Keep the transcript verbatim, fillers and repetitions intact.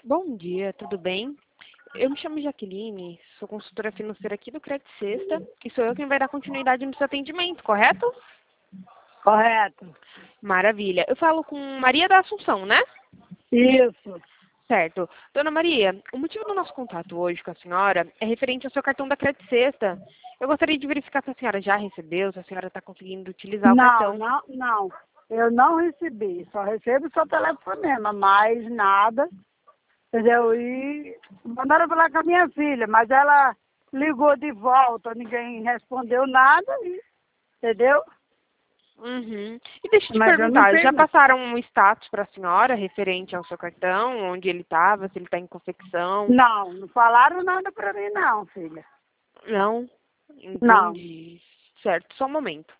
Bom dia, tudo bem? Eu me chamo Jaqueline, sou consultora financeira aqui do Credit Sexta e sou eu quem vai dar continuidade no seu atendimento, correto? Correto. Maravilha. Eu falo com Maria da Assunção, né? Isso. Certo. Dona Maria, o motivo do nosso contato hoje com a senhora é referente ao seu cartão da Credit Sexta. Eu gostaria de verificar se a senhora já recebeu, se a senhora está conseguindo utilizar o Não, cartão. não, não. Eu não recebi. Só recebo seu telefonema, mais nada. Entendeu? E mandaram falar com a minha filha, mas ela ligou de volta, ninguém respondeu nada, e, entendeu? Uhum. E deixa eu te Mas eu não perguntar, sei já não. passaram um status para a senhora referente ao seu cartão, onde ele estava, se ele está em confecção? Não, não falaram nada pra mim não, filha. Não? Não. Entendi. Certo, só um momento.